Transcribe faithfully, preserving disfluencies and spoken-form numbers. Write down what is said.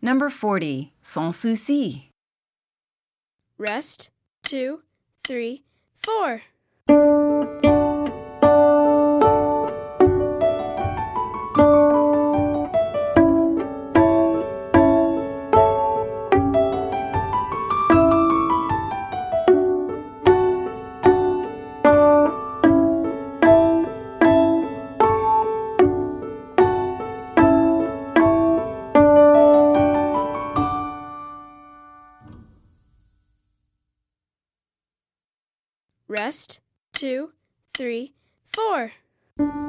Number forty, sans souci. Rest, two, three, four. Rest, two, three, four.